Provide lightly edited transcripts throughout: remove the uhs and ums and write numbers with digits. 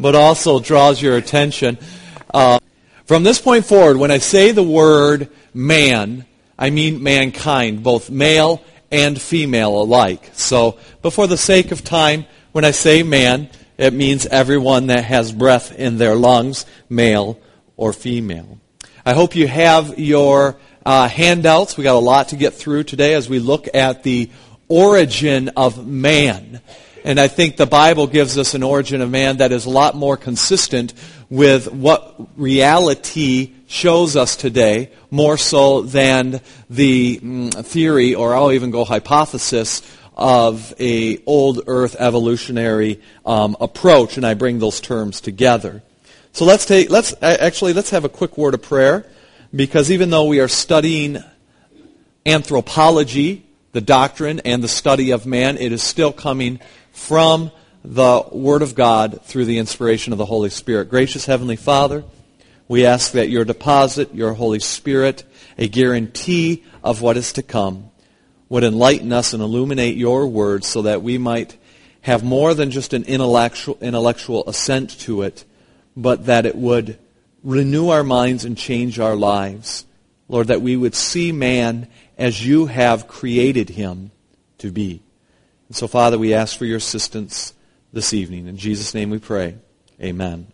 but also draws your attention. From this point forward, when I say the word man, I mean mankind, both male and female alike. So, but for the sake of time, when I say man, it means everyone that has breath in their lungs, male or female. I hope you have your handouts. We got a lot to get through today as we look at the origin of man. And I think the Bible gives us an origin of man that is a lot more consistent with what reality shows us today, more so than the theory, or I'll even go hypothesis, of a old earth evolutionary approach, and I bring those terms together. So let's have a quick word of prayer, because even though we are studying anthropology, the doctrine and the study of man, it is still coming from the Word of God through the inspiration of the Holy Spirit. Gracious Heavenly Father, we ask that your deposit, your Holy Spirit, a guarantee of what is to come, would enlighten us and illuminate your Word so that we might have more than just an intellectual assent to it, but that it would renew our minds and change our lives. Lord, that we would see man as you have created him to be. And so, Father, we ask for your assistance this evening. In Jesus' name we pray. Amen.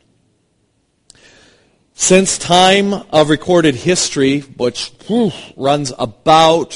Since time of recorded history, which runs about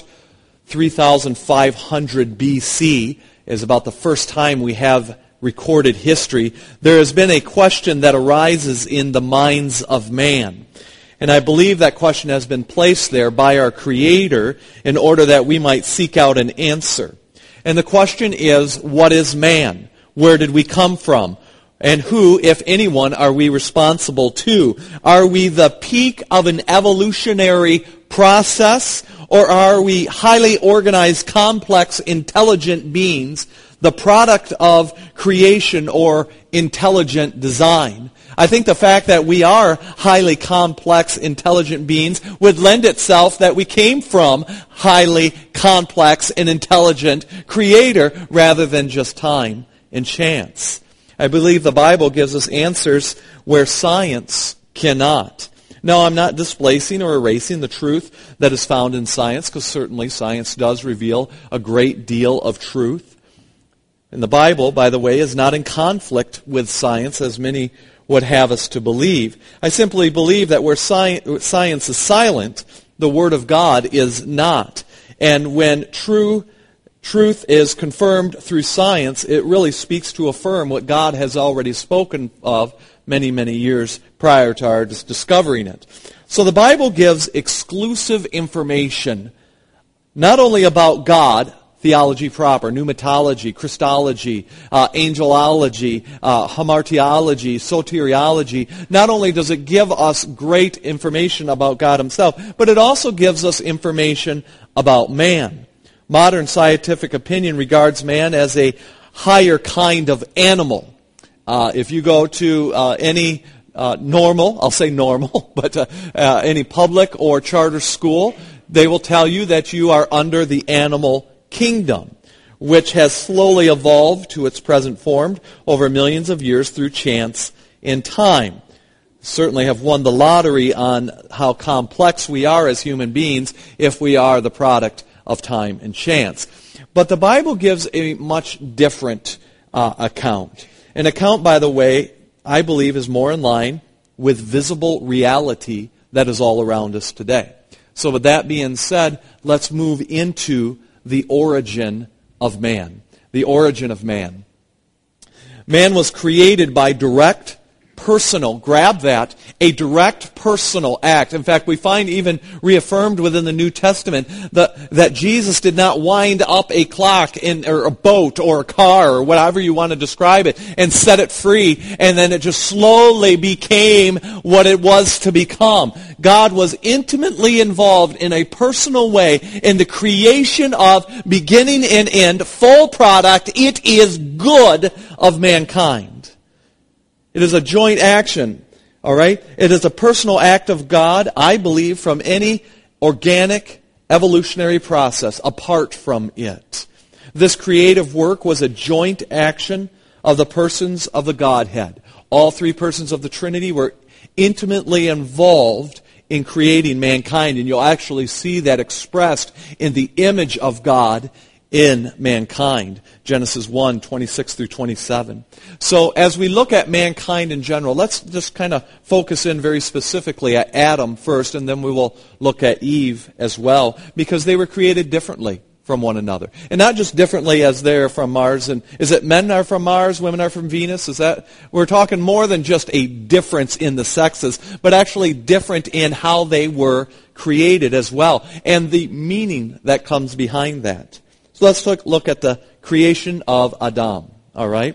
3,500 BC, is about the first time we have recorded history, there has been a question that arises in the minds of man. And I believe that question has been placed there by our Creator in order that we might seek out an answer. And the question is, what is man? Where did we come from? And who, if anyone, are we responsible to? Are we the peak of an evolutionary process, or are we highly organized, complex, intelligent beings, the product of creation or intelligent design? I think the fact that we are highly complex, intelligent beings would lend itself that we came from highly complex and intelligent Creator rather than just time and chance. I believe the Bible gives us answers where science cannot. Now, I'm not displacing or erasing the truth that is found in science, because certainly science does reveal a great deal of truth. And the Bible, by the way, is not in conflict with science, as many would have us to believe. I simply believe that where science is silent, the Word of God is not. And when truth is confirmed through science, it really speaks to affirm what God has already spoken of many, many years prior to our discovering it. So the Bible gives exclusive information, not only about God, theology proper, pneumatology, Christology, angelology, hamartiology, soteriology. Not only does it give us great information about God himself, but it also gives us information about man. Modern scientific opinion regards man as a higher kind of animal. If you go to any normal, I'll say normal, but any public or charter school, they will tell you that you are under the animal kingdom, which has slowly evolved to its present form over millions of years through chance and time. Certainly have won the lottery on how complex we are as human beings if we are the product of time and chance. But the Bible gives a much different account. An account, by the way, I believe is more in line with visible reality that is all around us today. So with that being said, let's move into the origin of man. The origin of man. Man was created by direct, personal, grab that, a direct personal act. In fact, we find even reaffirmed within the New Testament that Jesus did not wind up a clock or a boat or a car or whatever you want to describe it and set it free, and then it just slowly became what it was to become. God was intimately involved in a personal way in the creation of beginning and end, full product, it is good of mankind. It is a joint action, all right? It is a personal act of God, I believe, from any organic evolutionary process apart from it. This creative work was a joint action of the persons of the Godhead. All three persons of the Trinity were intimately involved in creating mankind, and you'll actually see that expressed in the image of God in mankind. Genesis 1, 26 through 27. So as we look at mankind in general, let's just kind of focus in very specifically at Adam first, and then we will look at Eve as well, because they were created differently from one another. And not just differently as they're from Mars. And is it men are from Mars, women are from Venus? Is that, we're talking more than just a difference in the sexes, but actually different in how they were created as well, and the meaning that comes behind that. So let's look at the creation of Adam, all right?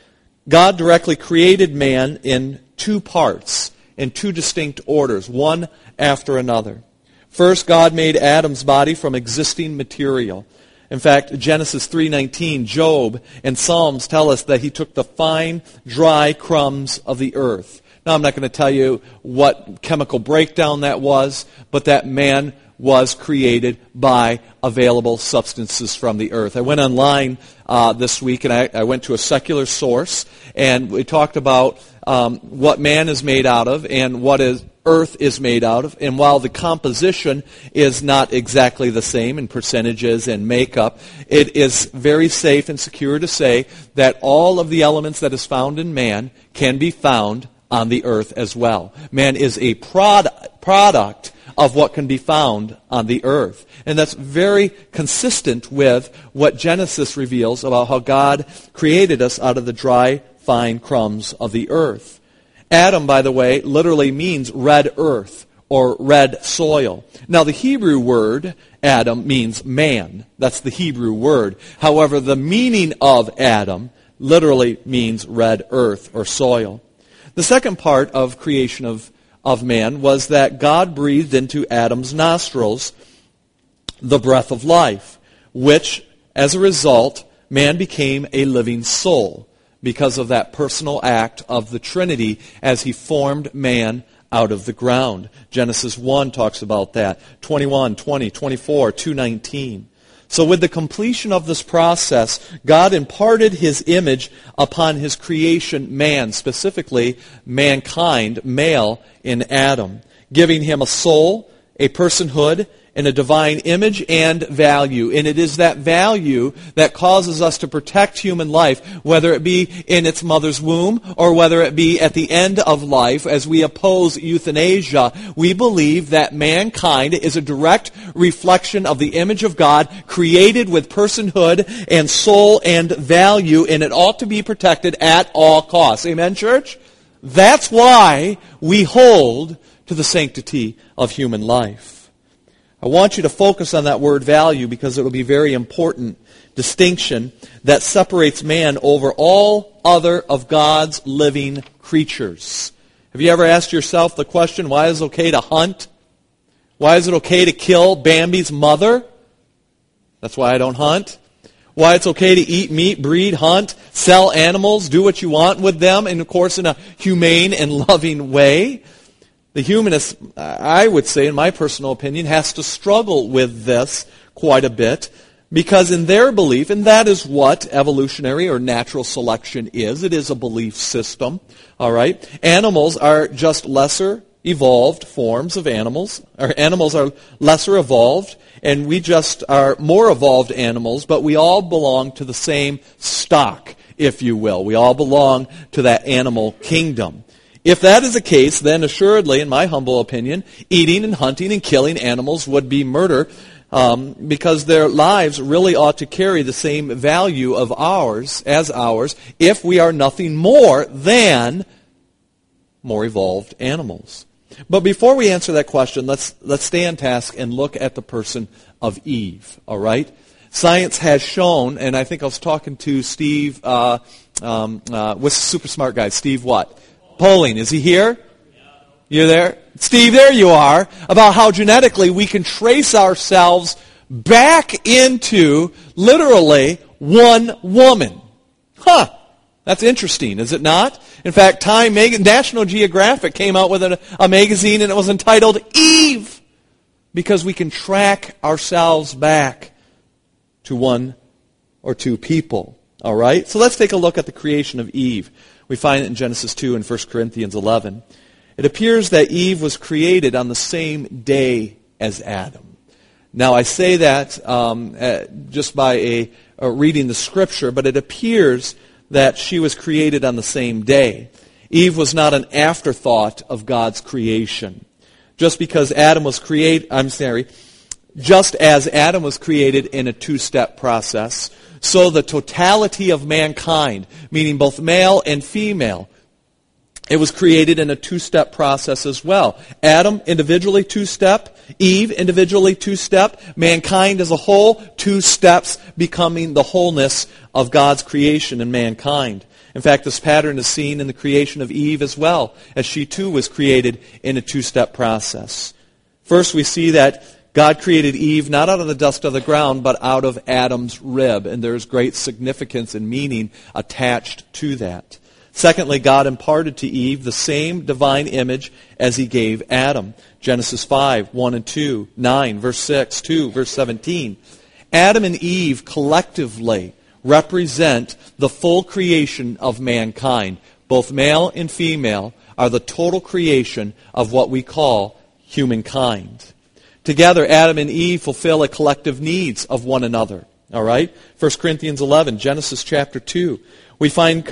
God directly created man in two parts, in two distinct orders, one after another. First, God made Adam's body from existing material. In fact, Genesis 3:19, Job, and Psalms tell us that he took the fine, dry crumbs of the earth. Now, I'm not going to tell you what chemical breakdown that was, but that man was created by available substances from the earth. I went online this week, and I went to a secular source, and we talked about what man is made out of and what earth is made out of. And while the composition is not exactly the same in percentages and makeup, it is very safe and secure to say that all of the elements that is found in man can be found on the earth as well. Man is a product of what can be found on the earth. And that's very consistent with what Genesis reveals about how God created us out of the dry, fine crumbs of the earth. Adam, by the way, literally means red earth or red soil. Now, the Hebrew word Adam means man. That's the Hebrew word. However, the meaning of Adam literally means red earth or soil. The second part of creation of man was that God breathed into Adam's nostrils the breath of life, which, as a result, man became a living soul because of that personal act of the Trinity as he formed man out of the ground. Genesis 1 talks about that, 21, 20, 24, 2:19. So with the completion of this process, God imparted His image upon His creation, man, specifically mankind, male, in Adam, giving him a soul, a personhood, and a divine image and value. And it is that value that causes us to protect human life, whether it be in its mother's womb or whether it be at the end of life. As we oppose euthanasia, we believe that mankind is a direct reflection of the image of God, created with personhood and soul and value, and it ought to be protected at all costs. Amen, church? That's why we hold to the sanctity of human life. I want you to focus on that word value because it will be a very important distinction that separates man over all other of God's living creatures. Have you ever asked yourself the question, why is it okay to hunt? Why is it okay to kill Bambi's mother? That's why I don't hunt. Why it's okay to eat meat, breed, hunt, sell animals, do what you want with them, and of course in a humane and loving way. The humanist, I would say, in my personal opinion, has to struggle with this quite a bit because in their belief, and that is what evolutionary or natural selection is, it is a belief system, all right? Animals are just lesser evolved forms of animals. Our animals are lesser evolved, and we just are more evolved animals, but we all belong to the same stock, if you will. We all belong to that animal kingdom. If that is the case, then assuredly, in my humble opinion, eating and hunting and killing animals would be murder because their lives really ought to carry the same value of ours if we are nothing more than more evolved animals. But before we answer that question, let's stay on task and look at the person of Eve, all right? Science has shown, and I think I was talking to Steve, what's the super smart guy? Steve what? Poling. Is he here? You're there? Steve, there you are. About how genetically we can trace ourselves back into literally one woman. That's interesting, is it not? In fact, Time National Geographic came out with a magazine and it was entitled Eve, because we can track ourselves back to one or two people. All right? So let's take a look at the creation of Eve. We find it in Genesis 2 and 1 Corinthians 11. It appears that Eve was created on the same day as Adam. Now, I say that just by reading the Scripture, but it appears that she was created on the same day. Eve was not an afterthought of God's creation. Just as Adam was created in a two-step process, so the totality of mankind, meaning both male and female, it was created in a two-step process as well. Adam, individually two-step. Eve, individually two-step. Mankind as a whole, two steps, becoming the wholeness of God's creation in mankind. In fact, this pattern is seen in the creation of Eve as well, as she too was created in a two-step process. First, we see that God created Eve not out of the dust of the ground, but out of Adam's rib, and there's great significance and meaning attached to that. Secondly, God imparted to Eve the same divine image as he gave Adam. Genesis 5, 1 and 2, 9, verse 6, 2, verse 17. Adam and Eve collectively represent the full creation of mankind. Both male and female are the total creation of what we call humankind. Together, Adam and Eve fulfill a collective needs of one another. All right? 1 Corinthians 11, Genesis chapter 2. We find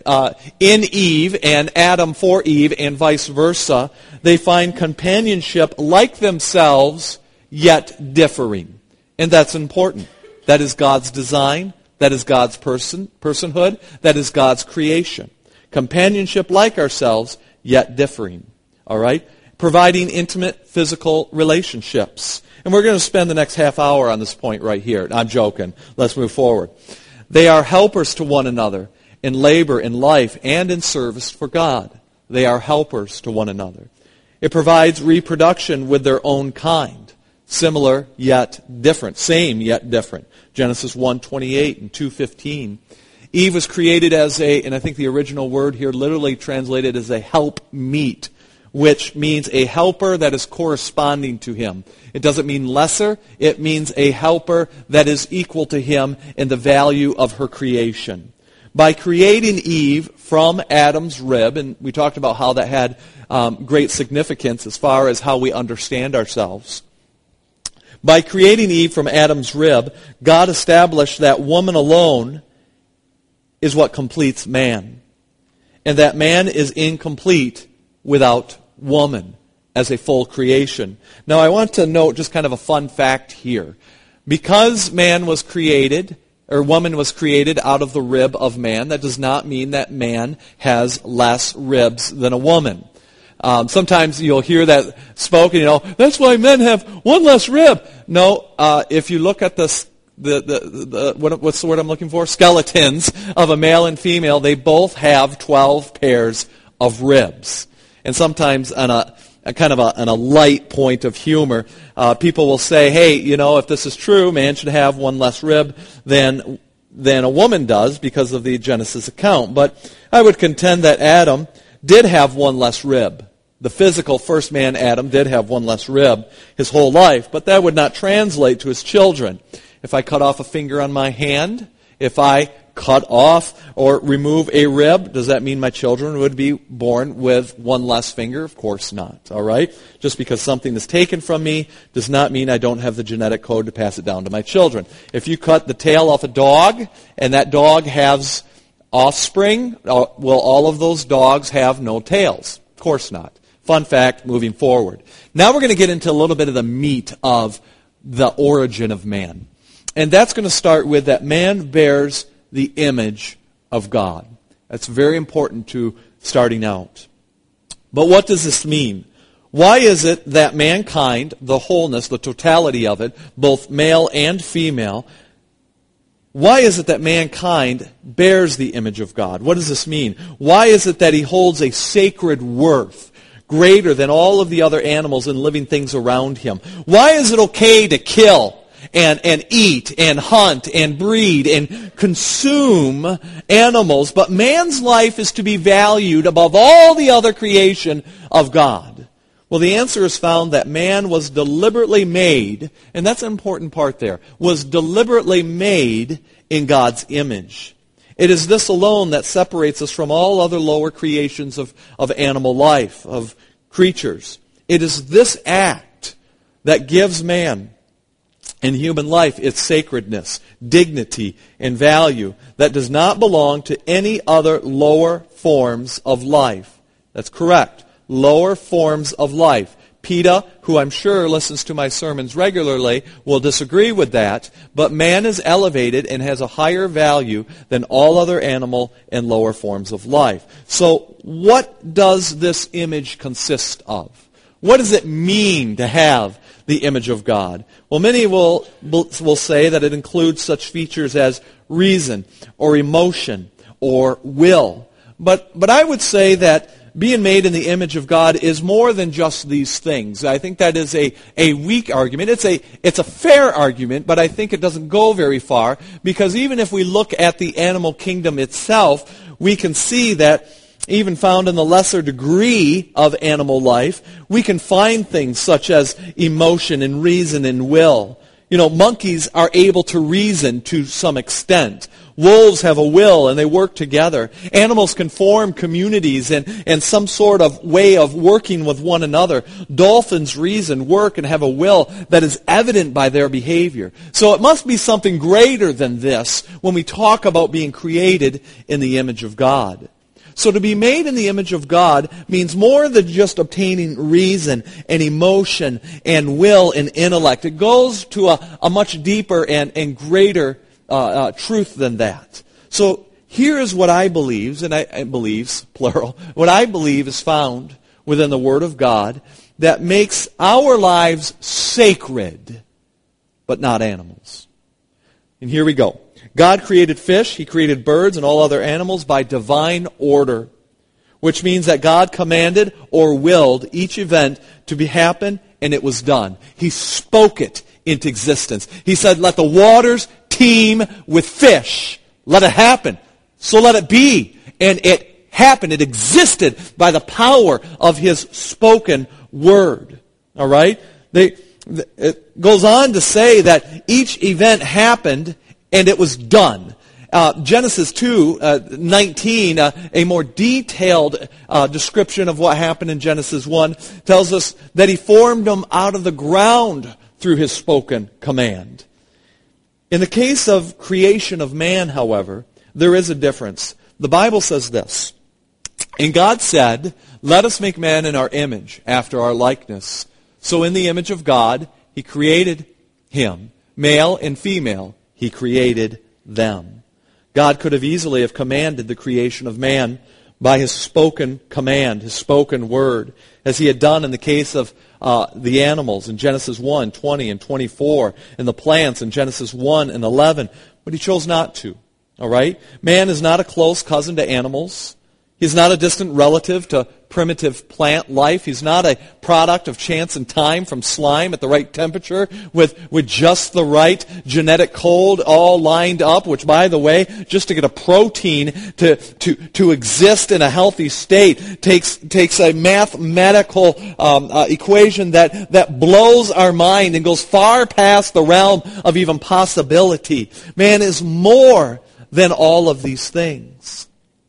in Eve and Adam for Eve and vice versa, they find companionship like themselves, yet differing. And that's important. That is God's design. That is God's personhood. That is God's creation. Companionship like ourselves, yet differing. All right? Providing intimate physical relationships. And we're going to spend the next half hour on this point right here. I'm joking. Let's move forward. They are helpers to one another in labor, in life, and in service for God. They are helpers to one another. It provides reproduction with their own kind. Similar yet different. Same yet different. Genesis 1:28 and 2:15. Eve was created as and I think the original word here literally translated as a helpmeet, which means a helper that is corresponding to him. It doesn't mean lesser. It means a helper that is equal to him in the value of her creation. By creating Eve from Adam's rib, and we talked about how that had great significance as far as how we understand ourselves. By creating Eve from Adam's rib, God established that woman alone is what completes man. And that man is incomplete without woman as a full creation. Now I want to note just kind of a fun fact here. Because man was created, or woman was created out of the rib of man, that does not mean that man has less ribs than a woman. Sometimes you'll hear that spoken, that's why men have one less rib. No, if you look at what's the word I'm looking for? Skeletons of a male and female, they both have 12 pairs of ribs. And sometimes on a light point of humor, people will say, hey, if this is true, man should have one less rib than a woman does because of the Genesis account. But I would contend that Adam did have one less rib. The physical first man, Adam, did have one less rib his whole life, but that would not translate to his children. If I cut off a finger on my hand, if I cut off or remove a rib, does that mean my children would be born with one less finger? Of course not, all right? Just because something is taken from me does not mean I don't have the genetic code to pass it down to my children. If you cut the tail off a dog and that dog has offspring, will all of those dogs have no tails? Of course not. Fun fact, moving forward. Now we're going to get into a little bit of the meat of the origin of man. And that's going to start with that man bears the image of God. That's very important to starting out. But what does this mean? Why is it that mankind, the wholeness, the totality of it, both male and female, why is it that mankind bears the image of God? What does this mean? Why is it that he holds a sacred worth greater than all of the other animals and living things around him? Why is it okay to kill and eat and hunt and breed and consume animals, but man's life is to be valued above all the other creation of God? Well, the answer is found that man was deliberately made, and that's an important part there, was deliberately made in God's image. It is this alone that separates us from all other lower creations of animal life, of creatures. It is this act that gives man in human life its sacredness, dignity, and value that does not belong to any other lower forms of life. That's correct. Lower forms of life. PETA, who I'm sure listens to my sermons regularly, will disagree with that, but man is elevated and has a higher value than all other animal and lower forms of life. So what does this image consist of? What does it mean to have the image of God? Well, many will say that it includes such features as reason or emotion or will. But I would say that being made in the image of God is more than just these things. I think that is a weak argument. It's a fair argument, but I think it doesn't go very far, because even if we look at the animal kingdom itself, we can see that even found in the lesser degree of animal life, we can find things such as emotion and reason and will. You know, monkeys are able to reason to some extent. Wolves have a will and they work together. Animals can form communities and some sort of way of working with one another. Dolphins reason, work, and have a will that is evident by their behavior. So it must be something greater than this when we talk about being created in the image of God. So to be made in the image of God means more than just obtaining reason and emotion and will and intellect. It goes to a much deeper and greater truth than that. So here is what I believe, and I believes, plural, what I believe is found within the Word of God that makes our lives sacred, but not animals. And here we go. God created fish, He created birds and all other animals by divine order, which means that God commanded or willed each event to happen, and it was done. He spoke it into existence. He said, let the waters teem with fish. Let it happen. So let it be. And it happened. It existed by the power of His spoken word. All right? It goes on to say that each event happened and it was done. Genesis 2:19, a more detailed description of what happened in Genesis 1, tells us that He formed them out of the ground through His spoken command. In the case of creation of man, however, there is a difference. The Bible says this, and God said, let us make man in our image, after our likeness. So in the image of God, He created him, male and female. He created them. God could have easily have commanded the creation of man by His spoken command, His spoken word, as He had done in the case of the animals in Genesis 1, 20 and 24, and the plants in Genesis 1 and 11, but He chose not to. All right? Man is not a close cousin to animals. He's not a distant relative to primitive plant life. He's not a product of chance and time from slime at the right temperature with just the right genetic code all lined up, which, by the way, just to get a protein to exist in a healthy state takes a mathematical equation that blows our mind and goes far past the realm of even possibility. Man is more than all of these things.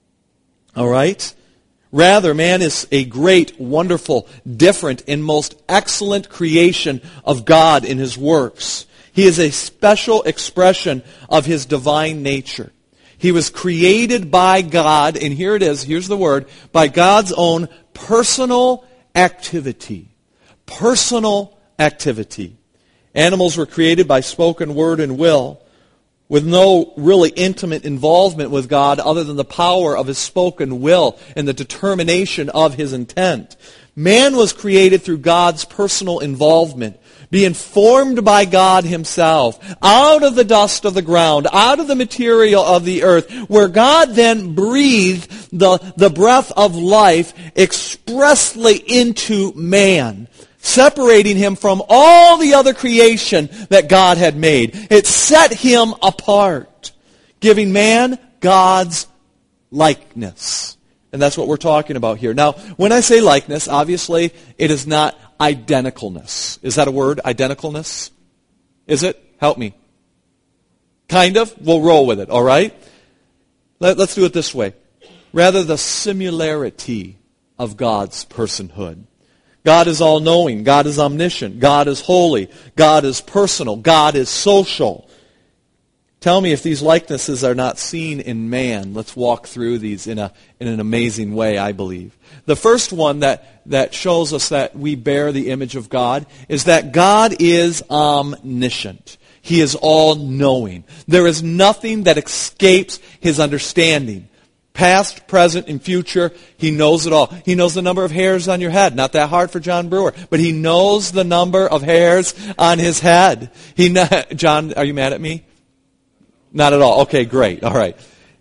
All right? Rather, man is a great, wonderful, different, and most excellent creation of God in His works. He is a special expression of His divine nature. He was created by God, and here it is, here's the word, by God's own personal activity. Personal activity. Animals were created by spoken word and will, with no really intimate involvement with God other than the power of His spoken will and the determination of His intent. Man was created through God's personal involvement, being formed by God Himself, out of the dust of the ground, out of the material of the earth, where God then breathed the breath of life expressly into man, separating him from all the other creation that God had made. It set him apart, giving man God's likeness. And that's what we're talking about here. Now, when I say likeness, obviously it is not identicalness. Is that a word, identicalness? Is it? Help me. Kind of? We'll roll with it, all right? Let's do it this way. Rather, the similarity of God's personhood. God is all-knowing. God is omniscient. God is holy. God is personal. God is social. Tell me if these likenesses are not seen in man. Let's walk through these in an amazing way, I believe. The first one that shows us that we bear the image of God is that God is omniscient. He is all-knowing. There is nothing that escapes His understanding. Past, present, and future, He knows it all. He knows the number of hairs on your head. Not that hard for John Brewer, but He knows the number of hairs on His head. John, are you mad at me? Not at all. Okay, great. All right.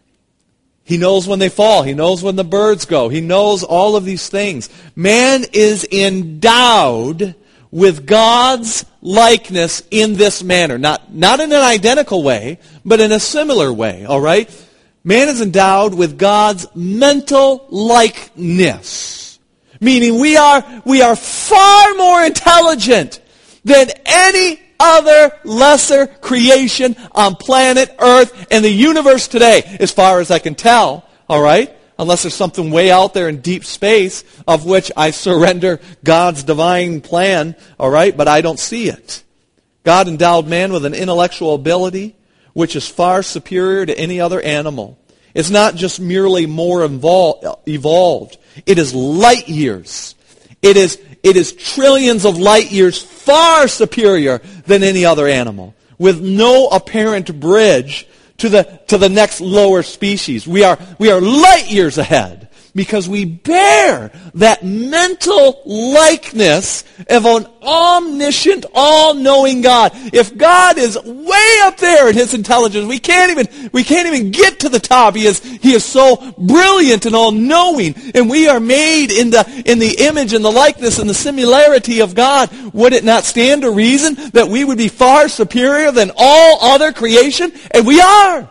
He knows when they fall. He knows when the birds go. He knows all of these things. Man is endowed with God's likeness in this manner. Not in an identical way, but in a similar way. All right? Man is endowed with God's mental likeness. Meaning we are far more intelligent than any other lesser creation on planet Earth and the universe today, as far as I can tell, all right? Unless there's something way out there in deep space of which I surrender God's divine plan, all right? But I don't see it. God endowed man with an intellectual ability which is far superior to any other animal. It's not just merely more evolved. It is light years. It is trillions of light years far superior than any other animal, with no apparent bridge to the next lower species. We are light years ahead because we bear that mental likeness of an omniscient, all-knowing God. If God is way up there in His intelligence, we can't even get to the top. He is so brilliant and all-knowing, and we are made in the image and the likeness and the similarity of God. Would it not stand to reason that we would be far superior than all other creation? And we are.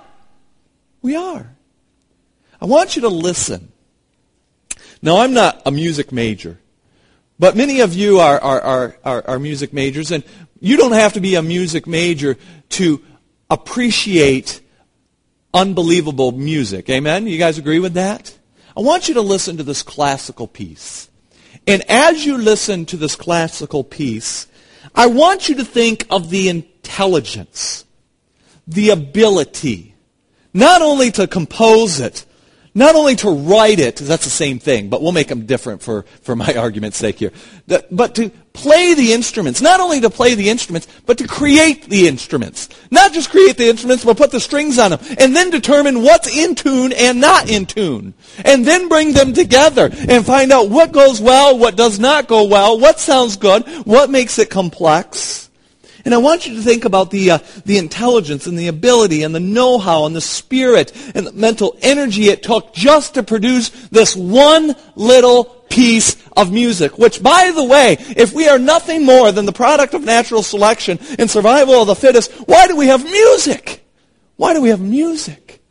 We are. I want you to listen. Now, I'm not a music major, but many of you are music majors, and you don't have to be a music major to appreciate unbelievable music. Amen? You guys agree with that? I want you to listen to this classical piece. And as you listen to this classical piece, I want you to think of the intelligence, the ability, not only to compose it, not only to write it, that's the same thing, but we'll make them different for my argument's sake here. But to play the instruments. Not only to play the instruments, but to create the instruments. Not just create the instruments, but put the strings on them. And then determine what's in tune and not in tune. And then bring them together and find out what goes well, what does not go well, what sounds good, what makes it complex. And I want you to think about the intelligence and the ability and the know-how and the spirit and the mental energy it took just to produce this one little piece of music. Which, by the way, if we are nothing more than the product of natural selection and survival of the fittest, why do we have music? Why do we have music?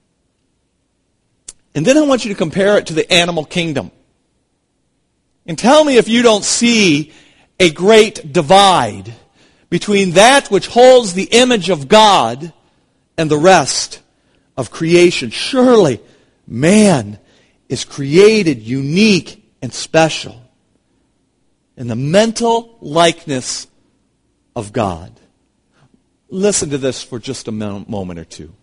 And then I want you to compare it to the animal kingdom. And tell me if you don't see a great divide between that which holds the image of God and the rest of creation. Surely, man is created unique and special in the mental likeness of God. Listen to this for just a moment or two.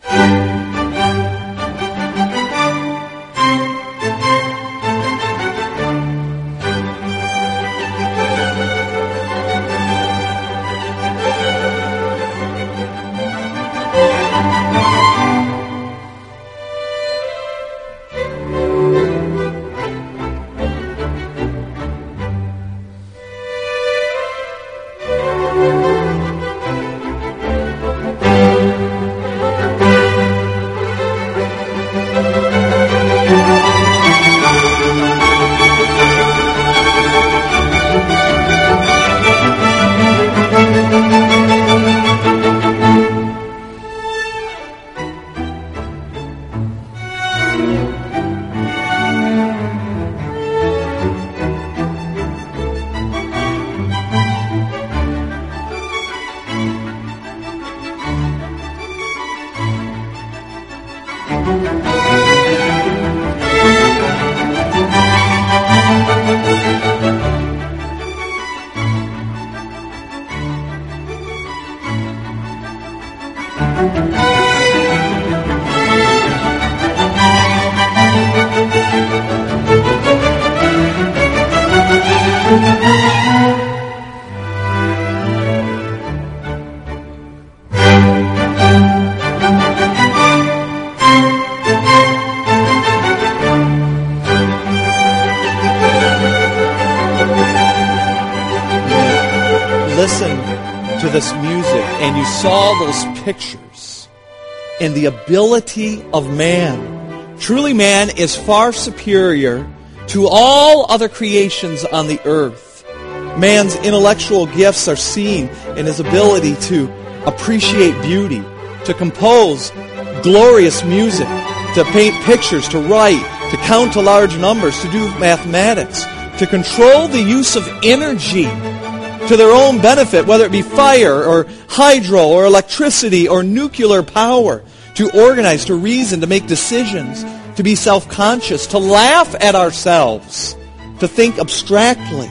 listened to this music and you saw those pictures and the ability of man, truly man is far superior to all other creations on the earth. Man's intellectual gifts are seen in his ability to appreciate beauty, to compose glorious music, to paint pictures, to write, to count to large numbers, to do mathematics, to control the use of energy to their own benefit, whether it be fire or hydro or electricity or nuclear power, to organize, to reason, to make decisions, to be self-conscious, to laugh at ourselves, to think abstractly.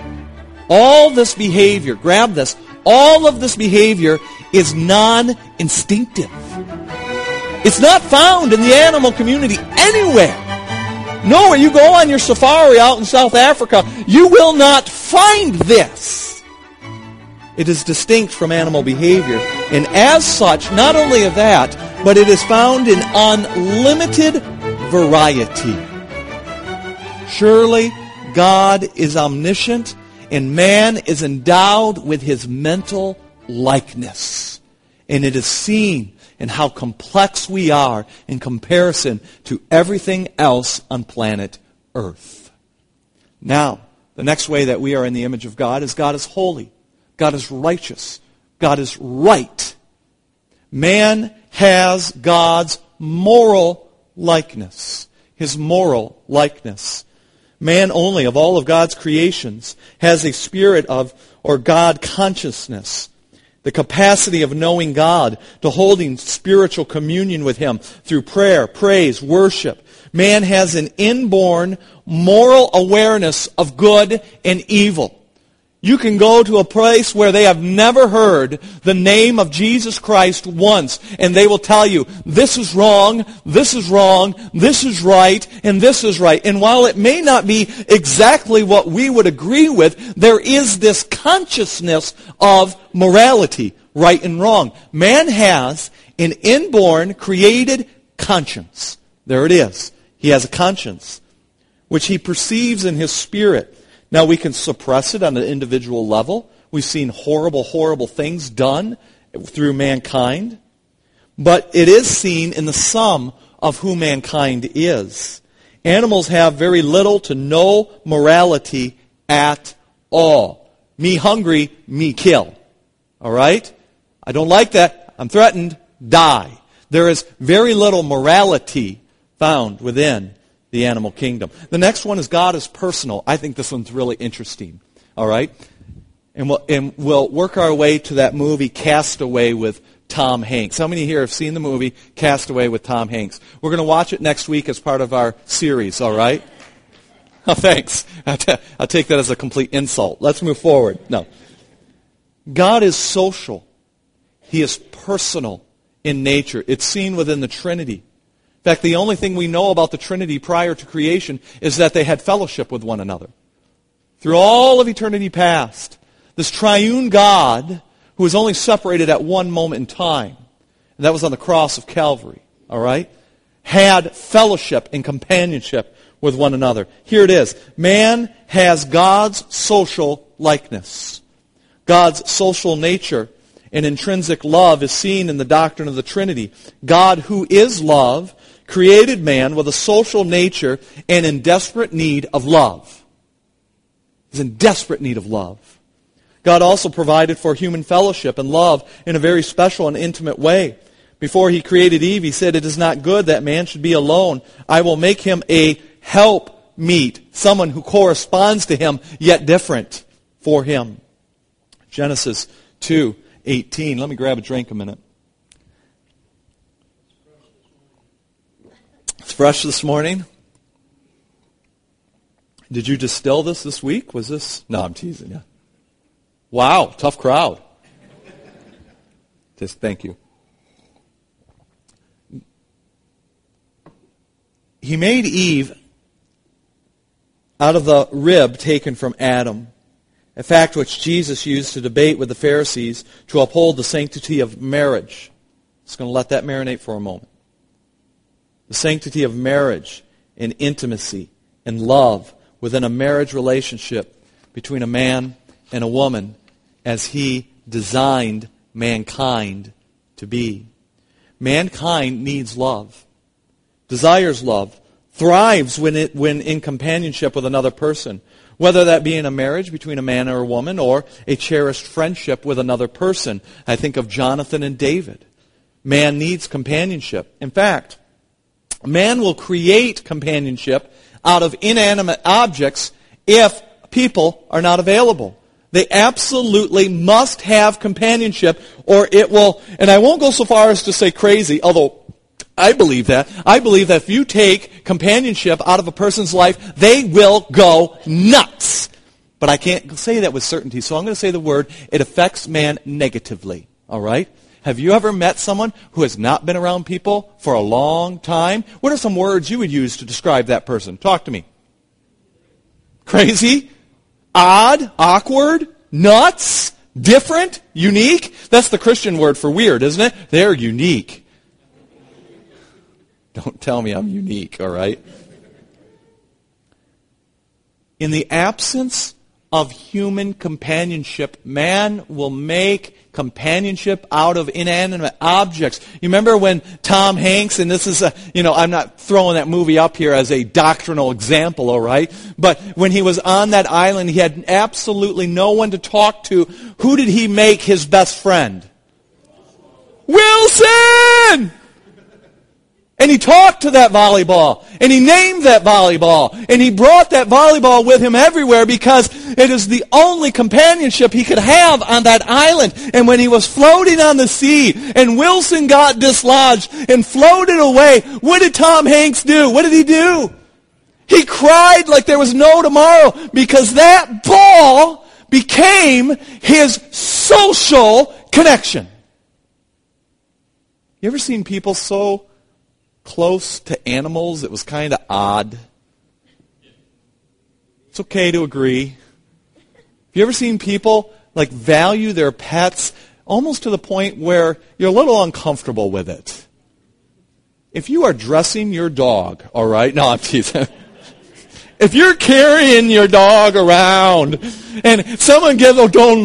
All this behavior, grab this, all of this behavior is non-instinctive. It's not found in the animal community anywhere. Nowhere you go on your safari out in South Africa, you will not find this. It is distinct from animal behavior. And as such, not only of that, but it is found in unlimited variety. Surely, God is omniscient, and man is endowed with his mental likeness. And it is seen in how complex we are in comparison to everything else on planet Earth. Now, the next way that we are in the image of God is holy. God is righteous. God is right. Man has God's moral likeness. His moral likeness. Man only, of all of God's creations, has a spirit of, or God consciousness. The capacity of knowing God, to holding spiritual communion with Him through prayer, praise, worship. Man has an inborn moral awareness of good and evil. You can go to a place where they have never heard the name of Jesus Christ once, and they will tell you, this is wrong, this is wrong, this is right, and this is right. And while it may not be exactly what we would agree with, there is this consciousness of morality, right and wrong. Man has an inborn, created conscience. There it is. He has a conscience, which he perceives in his spirit. Now, we can suppress it on an individual level. We've seen horrible, horrible things done through mankind. But it is seen in the sum of who mankind is. Animals have very little to no morality at all. Me hungry, me kill. All right? I don't like that. I'm threatened. Die. There is very little morality found within the animal kingdom. The next one is God is personal. I think this one's really interesting. All right? And we'll work our way to that movie Castaway with Tom Hanks. How many here have seen the movie Castaway with Tom Hanks? We're going to watch it next week as part of our series, all right? Oh, thanks. I'll take that as a complete insult. Let's move forward. No. God is social. He is personal in nature. It's seen within the Trinity. In fact, the only thing we know about the Trinity prior to creation is that they had fellowship with one another. Through all of eternity past, this triune God, who was only separated at one moment in time, and that was on the cross of Calvary, all right, had fellowship and companionship with one another. Here it is. Man has God's social likeness. God's social nature and intrinsic love is seen in the doctrine of the Trinity. God, who is love, created man with a social nature and in desperate need of love. He's in desperate need of love. God also provided for human fellowship and love in a very special and intimate way. Before He created Eve, He said, "It is not good that man should be alone. I will make him a helpmeet," someone who corresponds to him, yet different for him. Genesis 2:18. Let me grab a drink a minute. It's fresh this morning. Did you distill this week? Was this? No, I'm teasing you. Wow, tough crowd. Just thank you. He made Eve out of the rib taken from Adam, a fact which Jesus used to debate with the Pharisees to uphold the sanctity of marriage. Just going to let that marinate for a moment. The sanctity of marriage and intimacy and love within a marriage relationship between a man and a woman as He designed mankind to be. Mankind needs love, desires love, thrives when in companionship with another person, whether that be in a marriage between a man or a woman or a cherished friendship with another person. I think of Jonathan and David. Man needs companionship. In fact, man will create companionship out of inanimate objects if people are not available. They absolutely must have companionship or it will, and I won't go so far as to say crazy, although I believe that. I believe that if you take companionship out of a person's life, they will go nuts. But I can't say that with certainty, so I'm going to say the word, it affects man negatively. All right? Have you ever met someone who has not been around people for a long time? What are some words you would use to describe that person? Talk to me. Crazy? Odd? Awkward? Nuts? Different? Unique? That's the Christian word for weird, isn't it? They're unique. Don't tell me I'm unique, all right? In the absence of human companionship, man will make companionship out of inanimate objects. You remember when Tom Hanks, and this is I'm not throwing that movie up here as a doctrinal example, all right? But when he was on that island, he had absolutely no one to talk to. Who did he make his best friend? Wilson! And he talked to that volleyball. And he named that volleyball. And he brought that volleyball with him everywhere because it is the only companionship he could have on that island. And when he was floating on the sea and Wilson got dislodged and floated away, what did Tom Hanks do? What did he do? He cried like there was no tomorrow because that ball became his social connection. You ever seen people so close to animals, it was kind of odd? It's okay to agree. Have you ever seen people value their pets almost to the point where you're a little uncomfortable with it? If you are dressing your dog, all right? No, I'm teasing. If you're carrying your dog around and someone gives,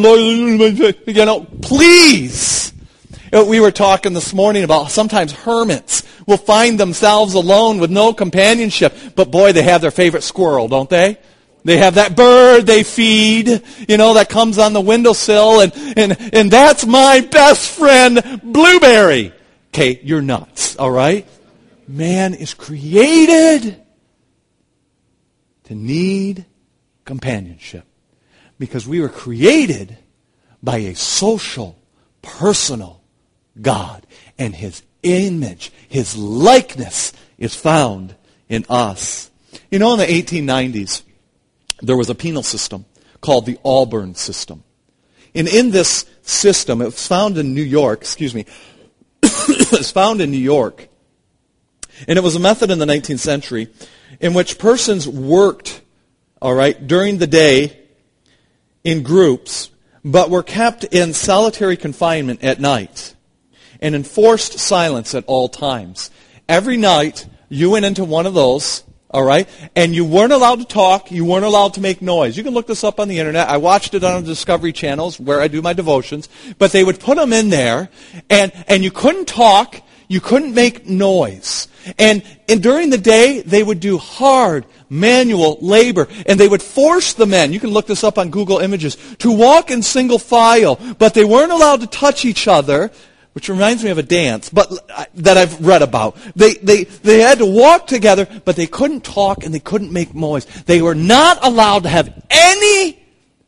please. We were talking this morning about sometimes hermits will find themselves alone with no companionship. But boy, they have their favorite squirrel, don't they? They have that bird they feed, that comes on the windowsill, and that's my best friend, Blueberry. Okay, you're nuts, all right? Man is created to need companionship because we were created by a social, personal God, and His image, His likeness is found in us. In the 1890s, there was a penal system called the Auburn system. And in this system, it was found in New York, it's found in New York. And it was a method in the 19th century in which persons worked, during the day in groups, but were kept in solitary confinement at night and enforced silence at all times. Every night, you went into one of those, and you weren't allowed to talk, you weren't allowed to make noise. You can look this up on the internet. I watched it on the Discovery Channels where I do my devotions, but they would put them in there, and you couldn't talk, you couldn't make noise. And during the day, they would do hard manual labor, and they would force the men, you can look this up on Google Images, to walk in single file, but they weren't allowed to touch each other, which reminds me of a dance that I've read about. They had to walk together, but they couldn't talk and they couldn't make noise. They were not allowed to have any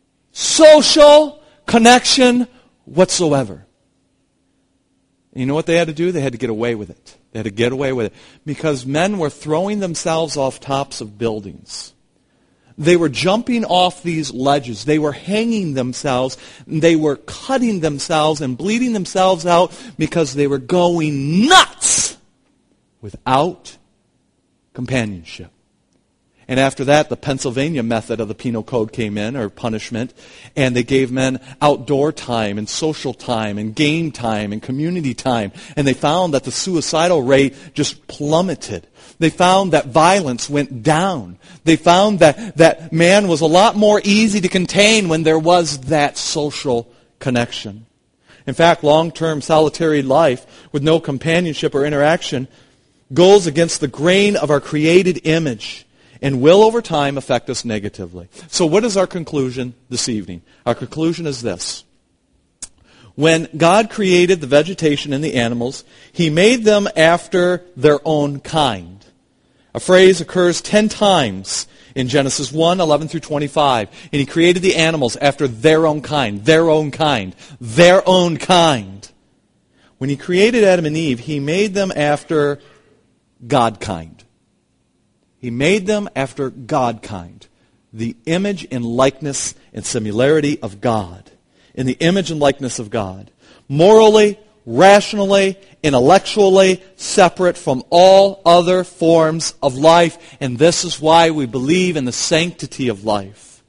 social connection whatsoever. And you know what they had to do? They had to get away with it. They had to get away with it because men were throwing themselves off tops of buildings. They were jumping off these ledges. They were hanging themselves. They were cutting themselves and bleeding themselves out because they were going nuts without companionship. And after that, the Pennsylvania method of the penal code came in, or punishment, and they gave men outdoor time and social time and game time and community time. And they found that the suicidal rate just plummeted. They found that violence went down. They found that man was a lot more easy to contain when there was that social connection. In fact, long-term solitary life with no companionship or interaction goes against the grain of our created image and will over time affect us negatively. So what is our conclusion this evening? Our conclusion is this. When God created the vegetation and the animals, He made them after their own kind. A phrase occurs 10 times in Genesis 1, 11 through 25. And He created the animals after their own kind, their own kind, their own kind. When He created Adam and Eve, He made them after God kind. He made them after God kind. The image and likeness and similarity of God. In the image and likeness of God. Morally, rationally, intellectually separate from all other forms of life. And this is why we believe in the sanctity of life.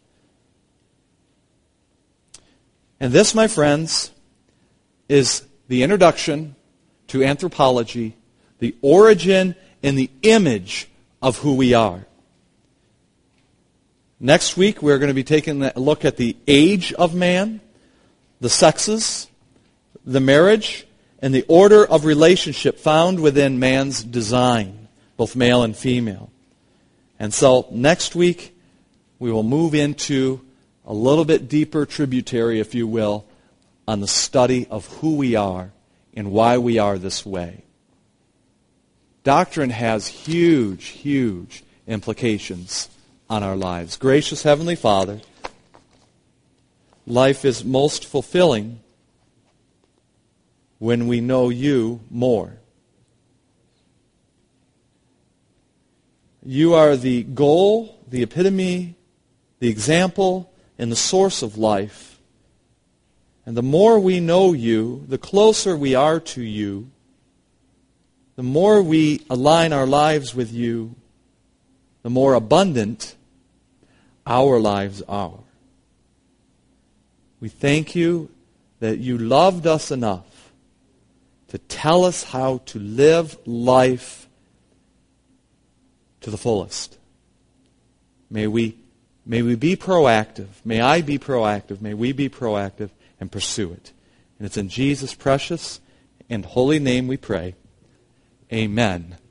And this, my friends, is the introduction to anthropology, the origin and the image of who we are. Next week, we're going to be taking a look at the age of man, the sexes, the marriage, and the order of relationship found within man's design, both male and female. And so next week, we will move into a little bit deeper tributary, if you will, on the study of who we are and why we are this way. Doctrine has huge, huge implications on our lives. Gracious Heavenly Father, life is most fulfilling when we know You more. You are the goal, the epitome, the example, and the source of life. And the more we know You, the closer we are to You, the more we align our lives with You, the more abundant our lives are. We thank You that You loved us enough to tell us how to live life to the fullest. May we be proactive. May I be proactive. May we be proactive and pursue it. And it's in Jesus' precious and holy name we pray. Amen.